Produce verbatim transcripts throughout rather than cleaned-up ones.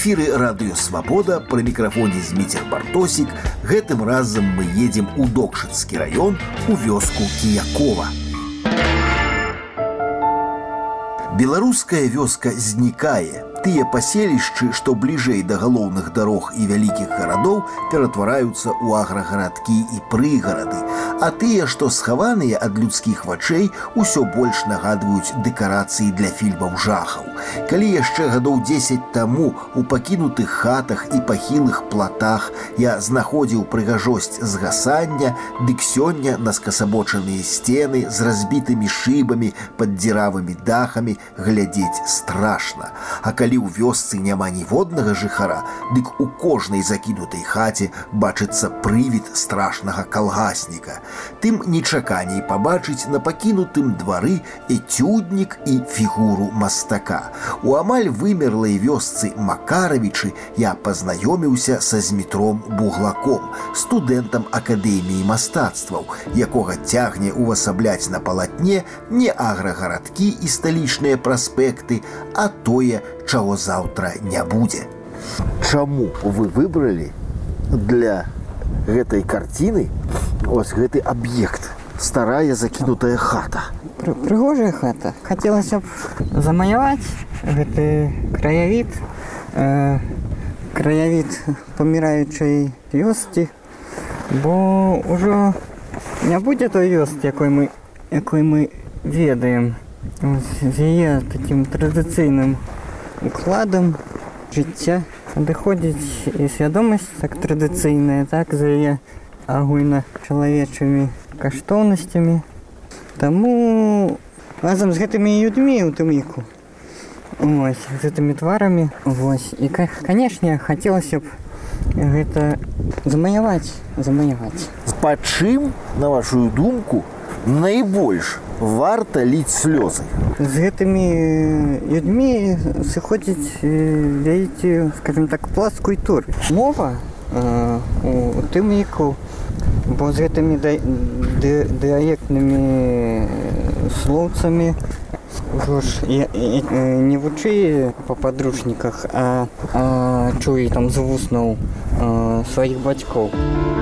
эфіры радыё «Свабода», пры мікрафоне Зміцер Бартосік. Гэтым разам мы едзем у Докшыцкі раён, у вёску Кіякова. Беларуская вёска знікае. Тыя паселішчы, што бліжэй да галоўных дарог і вялікіх гарадоў, ператвараюцца ў аграгарадкі і прыгарады. А тыя, што схаваныя ад людскіх вачэй, усё больш нагадваюць дэкарацыі для фільмаў жахаў. Калі яшчэ гадоў дзесяць таму у пакінутых хатах і пахілых платах я знаходзіў прыгажосць згасання, дык сёння на скасабочаныя сцены з разбітымі шыбамі пад дзіравымі дахамі глядзець страшна. А калі ў вёсцы няма ніводнага жыхара, дык у кожнай закінутай хаце бачыцца прывід страшнага калгасніка. Тым нечаканей пабачыць на пакінутым двары эцюднік і фігуру мастака. У амаль вымерлай вёсцы Макаравічы я пазнаёміўся са Змітром Буглаком, студэнтам Акадэміі мастацтваў, якога цягне увасабляць на палатне не аграгарадкі і сталічныя праспекты, а тое, чаго заўтра не будзе. Чаму вы выбралі для гэтай карціны ось гэты аб'ект? Старая закінутая хата. Прыгожая хата. Хацелася б замаляваць гэты краявід, э, краявід паміраючай вёскі, бо ўжо не будзе той вёскі, якой мы, якой мы ведаем. З яе такім традыцыйным укладам жыцця адыходзіць і свядомасць так традыцыйная, так, за яе агульначалавечымі каштоўнасцямі. Таму разам з гэтымі людзьмі у тым ліку, вось, з гэтымі тварамі, вось, і, канешне, хацелася б гэта замаляваць, замаляваць. Па чым, на вашу думку, найбольш варта ліць слёзы? З гэтымі людзьмі сыходзіць вялікі, скажем так, пласт культуры. Мова э, у тым ліку, бо з гэтымі дыялектнымі слоўцамі ўжо ж я, я, не вучы па падручніках, а, а чуі там з вуснаў э, сваіх бацькоў.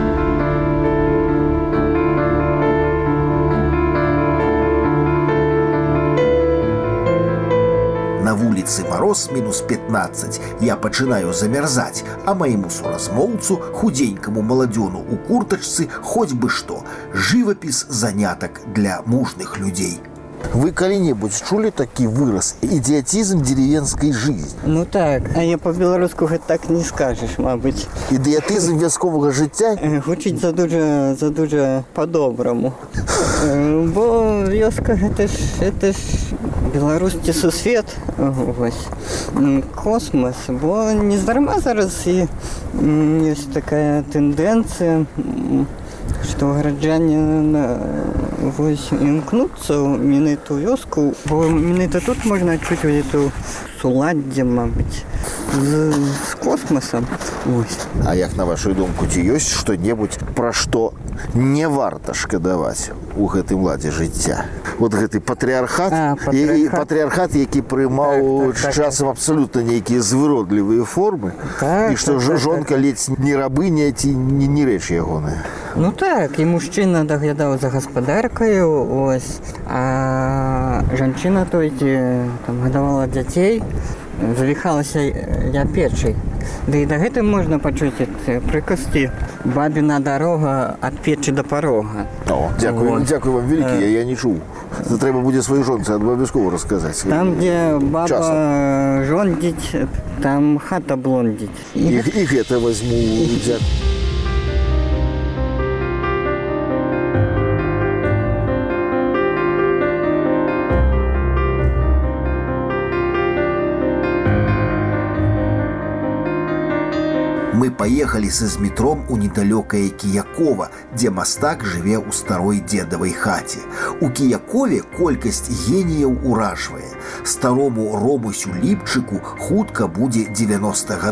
На вуліцы мароз мінус пятнаццаць, я пачынаю замярзаць, а майму суразмоўцу, худзенькаму маладзёну у куртачцы, хоць бы што, жывапіс занятак для мужных людзей. Вы калі-небудзь чулі такі выраз «ідыятізм деревенскай жизни»? Ну так, а я па-беларуску гэта так не скажаш, мабыць. Ідыятызм вясковага жыцця? Гучыць за дужа, за дужа па-добраму. Бо вёска гэта ж, гэта ж беларускі сусвет, вось, космос, бо нездарма зараз і ёсць такая тэндэнцыя, што гараджане вось імкнуцца ў менавіту вёску, бо менавіта тут можна адчуць гэту суладдзе, мабыць, з, з космосам. Вось. А як, на вашу думку, ці ёсць што-небудзь, пра што не варта шкадаваць у гэтым ладзе жыцця? Вот гэты патрыархат, а, патрыархат. І, патрыархат, які прымаў так, так, часам так. Абсалютна нейкія звыродлівыя формы, так, і што так, жонка так, ледзь не рабыня ці не, не рэч ягоная. Ну так, і мужчына даглядаў за гаспадаркаю, ось, а жанчына толькі там гадавала дзяцей, завіхалася ля печы. Ды і дагэтуль можна пачуць прыказкі «бабіна дарога ад печы да парога». О, дзякую, дзякую вам вялікі, я, я не чуў. Це трэба будзе сваёй жонцы абавязкова расказаць. Там, дзе баба часам жондзіць, там хата блондзіць. І, і гэта возьму, дзякую. Мы паехалі са Змітром у недалёкае Кіякова, дзе мастак жыве ў старой дзедавай хаце. У Кіякове колькасць геніяў уражвае. Старому Ромусю Ліпчыку хутка будзе дзевяноста гадоў.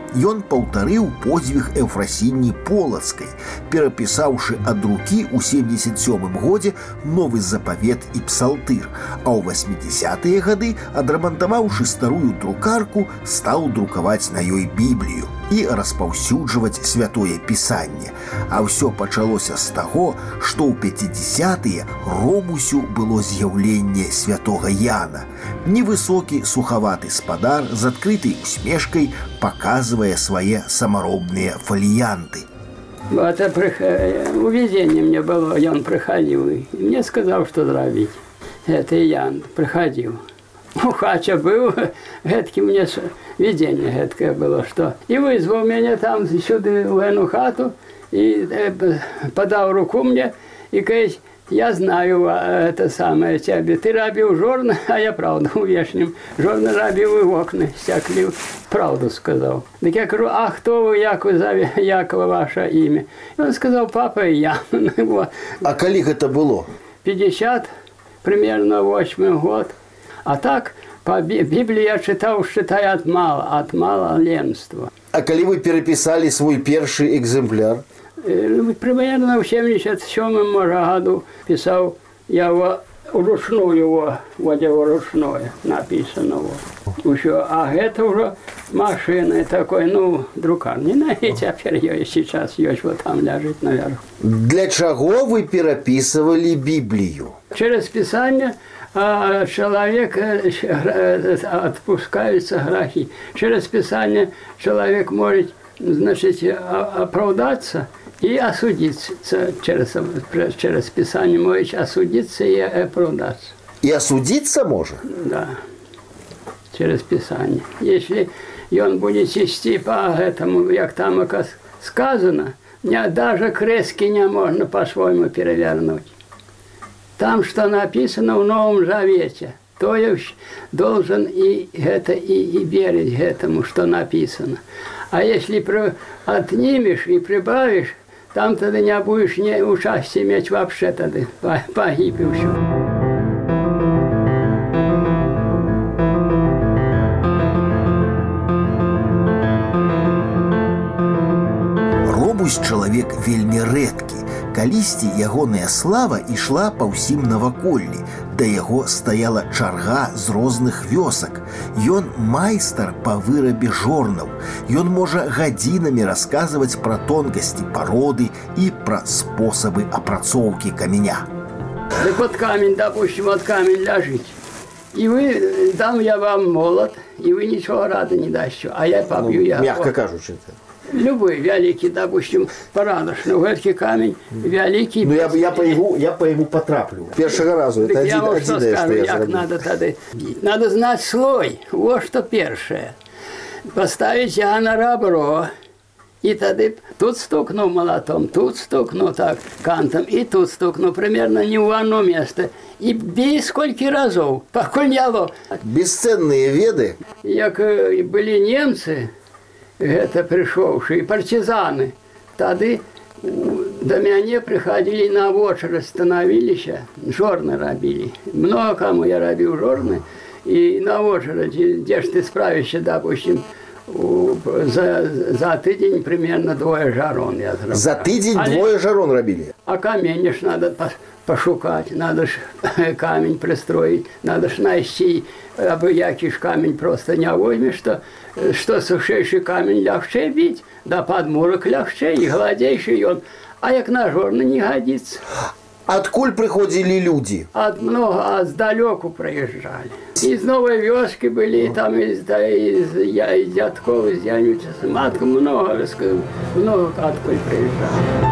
Ён паўтарыў подзвіг Эўфрасіні Полацкай, перапісаўшы ад рукі ў семдзесят сёмым годзе новы запавет і псалтыр, а ў васьмідзясятыя гады, адрамантаваўшы старую друкарку, стаў друкаваць на ёй Біблію і распаўсюджваць святое пісанне. А ўсё пачалося з таго, што ў пяцідзясятыя Ромусю было з'яўленне святога Яна. Невысокі сухаваты спадар з адкрытай усмешкай паказвае свае самаробныя фаліянты. Это уведение мне было, Ян приходил и мне сказал, что зробить. Это Ян приходил. У хача был, гэтки мне видение гэткое было, что и вызвал меня там сюда в эту хату и подал руку мне и говорит: я знаю это самое тебе. Ты робил жорны, а я правду у вешнем. Жорны робил и в окна стяклил. Правду сказал. Так я говорю: а кто вы, як вы зове, Якова ваше имя? И он сказал: папа и я. А коли это было? пятьдесят, примерно восьмой год. А так, по Библии я читал, считай, от мала, от малоленства. А коли вы переписали свой первый экземпляр? Примерно в семьдесят сёмом году писал я его вручную, его, вот его ручное написано. Еще, а это уже машина такой, ну, друкар. Не знаете, теперь ее сейчас есть, вот там лежит наверху. Для чего вы переписывали Библию? Через Писание а, человек отпускаются грехи. Через Писание человек может, значит, оправдаться и осудиться через, через Писание, может осудиться и оправдаться. И осудиться может? Да, через Писание. Если он будет вести по этому, как там сказано, даже крески не можно по-своему перевернуть. Там, что написано в Новом Завете, то я должен и, это, и, и верить этому, что написано. А если отнимешь и прибавишь, там тогда не будешь не участия иметь вообще, тогда погибешь. Ромусь чалавек вельмі рэдкі. Калісьці ягоная слава ішла па ўсім наваколлі. Да яго стаяла чарга з розных вёсак. Ён майстар па вырабе жорнаў. Ён можа гадзінамі расказваць пра тонкасці пароды і пра спосабы апрацоўкі каменя. Так вот камень, допустим, вот камень ляжит. И вы, дам я вам молот, и вы ничего рада не дасте. А я побью, ну, я... Мягко кажучи. Любой великий, допустим, порядочный, великий камень, великий... Ну, я, я, по его, я по ему потраплю. Первого разу. Это один, я вам один, что один, скажу, что я как заработал. надо тогда... Надо знать слой, вот что первое. Поставить я на ребро, и тогда тут стукну молотом, тут стукну так кантом, и тут стукну, примерно не в одно место. И бей сколько разов, покольняло. Бесценные веды. Як были немцы, это пришедшие партизаны, тогда до меня приходили на очередь, становились, жорны робили. Много кому я робил жорны, и на очередь, где ж ты справишься, допустим, за, за тыдень примерно двое жарон я зробил. За тыдень Але... двое жарон робили? А камень ж надо пошукать, надо ж камень пристроить, надо ж найти, абы який ж камень просто не возьмешь, что, что сушейший камень легче бить, да подмурок легче и гладейший он, а як на жорны не годится. Откуль приходили люди? От много, а сдалеку проезжали. Из Новой Вёски были, и там из, да, из, я, из Дядков, из Янича, матка много, много откуда приезжали.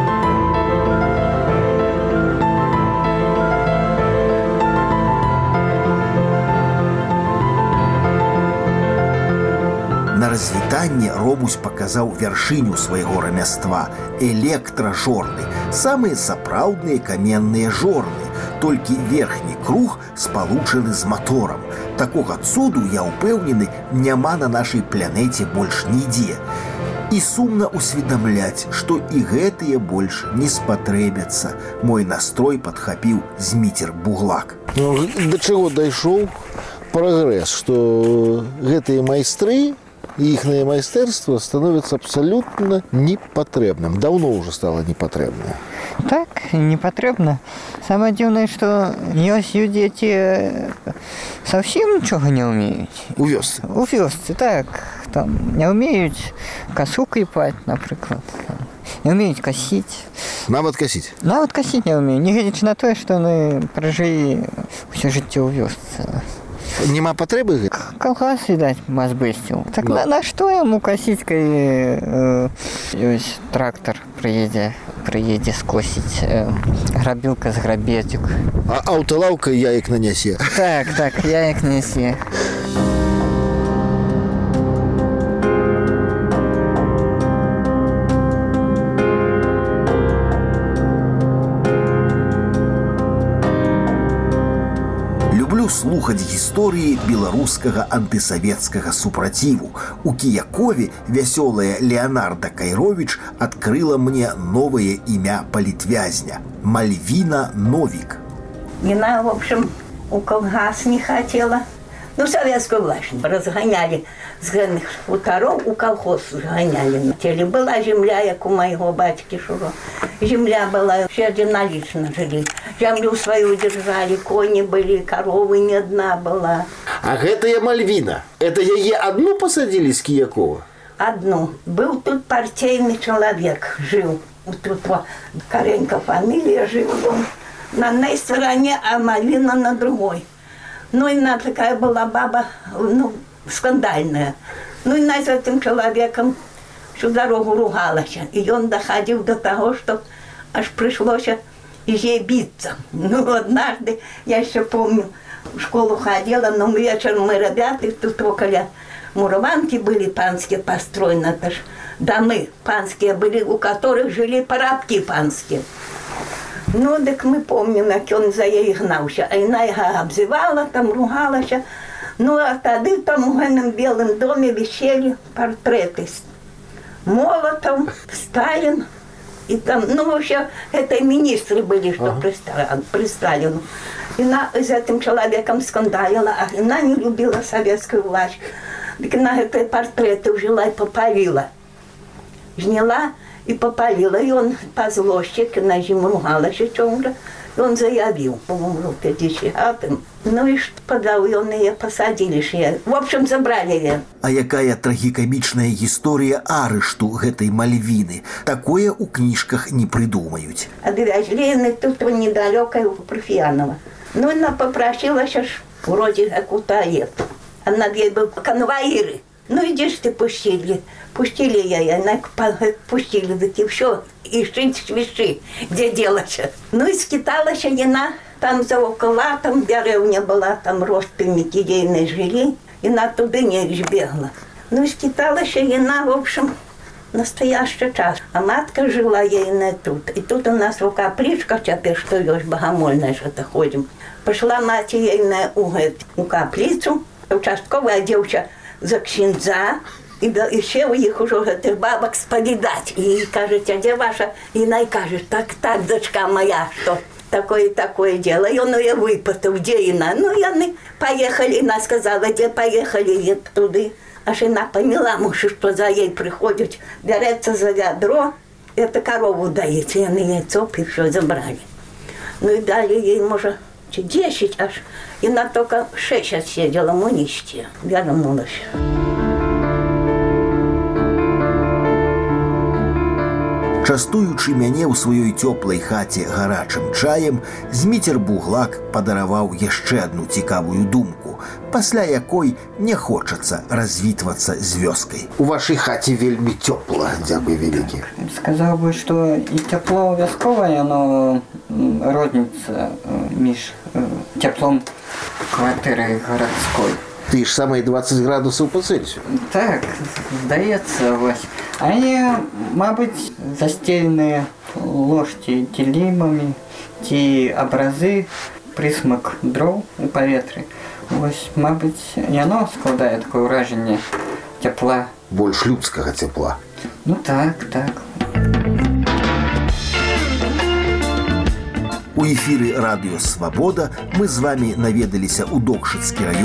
На развітанне Ромусь паказаў вяршыню свайго рамяства – электражорны, самыя сапраўдныя каменныя жорны, толькі верхні круг спалучаны з маторам. Такога цуду, я ўпэўнены, няма на нашай планеце больш нідзе. І сумна усведамляць, што і гэтыя больш не спатрэбяцца. Мой настрой падхапіў Зміцер Буглак. Ну, да чаго дайшоў прагрэс, што гэтыя майстры и их майстэрства становится абсолютно непотребным. Давно уже стало непотребным. Так, непотребно. Самое дивное, что ёсць людзі, ці совсем нічога не ўмеюць. У вёсцы? У вёсцы, так. Там не ўмеюць касу клепаць, напрыклад. Не ўмеюць касіць. Нават касіць? Нават касіць не ўмею, нягледзячы на тое, што яны пражылі ўсё жыццё ў вёсцы. Нема патрэбы гэта? Калгас, відаць, мазбысціў. Так на, на што яму касіць, калі э, ёсць трактар прыедзе, прыедзе скосіць, э, грабілка з грабецік. А аўталаўка яек нанясе? Так, так, яек нясе. Слухаць гісторыі беларускага антысавецкага супраціву. У Кіякове вясёлая Леонарда Кайровіч адкрыла мне новае імя палітвязня – Мальвіна Новік. Она, в общем, у колгас не хотела. Ну, советскую власть разгоняли с хуторов, у колхоз сгоняли. Была земля, как у моего батьки Шуро. Земля была, все единолично жили. Землю свою держали, кони были, коровы не одна была. А гэтая Мальвина, это яе одну посадили с Киякова? Одну. Был тут партийный человек, жил. Тут вот Каренька фамилия жил он. На одной стороне, а Мальвина на другой. Ну, и она такая была баба, ну, скандальная. Ну, и она с этим человеком всю дорогу ругалась. И он доходил до того, что аж пришлось ей биться. Ну, однажды, я еще помню, в школу ходила, но вечером мы, ребята, тут около Мурованки были панские построены, это ж домы панские были, у которых жили парабки панские. Ну, так мы помним, як он за її гнався. А вона його обзивала, там ругалася. Ну, а тоді там у мене в Білому домі висели портрети. Молотов, Сталин. И там, ну, вообще, это министры были, что ага. при, при Сталину. И она с этим человеком скандалила, а она не любила советскую власть. Так она эти портреты взяла и попалила. Жняла и попалила. И он по злости, на зиму ругалась, и он заявил, по-моему, в пятидесятом. Ну и что подал, и он ее посадили. В общем, забрали ее. А якая трагікамічная гісторыя арышту гэтай Мальвіны. Такое у кніжках не прыдумаюць. Отвезли тут недалеко у Парфьянова. Ну, она попросилась, аж вроде как утает. А над ей был конвоиры. Ну, иди ж ты, пустили. Пустили я, она пустили, так и все. И шить свищи, где делать. Ну, и скиталась она там за около, там деревня была, там родственники ейные жили. И она туда не бегла. Ну, и скиталась она, в общем, настоящий час. А матка жила ейная тут. И тут у нас в капличках, теперь что есть, богомольная что-то ходим. Пошла мать ейная у, у каплицу, участковая девча за ксенза, и еще у них уже этих бабок споведать. И кажет, а где ваша? И она и кажет, так, так, дочка моя, что такое такое дело. И он ее выпытал, где она. Ну, и они поехали, она сказала, где поехали, и туда. Аж она поняла, может, что за ей приходит, берется за ведро, это корову доит, и они яйцо и все забрали. Ну, и дали ей, может, десять аж. И она только шесть отсидела, мунисти, вернулась. Частуючы мяне ў сваёй цёплай хаце гарачым чаем, Зміцер Буглак падараваў яшчэ адну цікавую думку, пасля якой не хочацца развітвацца з вёскай. У вашай хаце вельмі цёпла, дзякуй вялікі. Сказаў бы, што і цяпло вясковае, оно розніца між цяплом кватэры гарадской. Ты ж самые двадцать градусаў по Цельсию. Так, здаецца, вось. А не, мабыць, застеленыя ложкі кілімамі ці абразы, прысмак дроў у паветры. Вось, мабыць, яно складае такое ўражанне цяпла. Больш людскага цяпла. Ну так, так. У эфіры радыё «Свабода» мы з вамі наведаліся ў Докшыцкі раён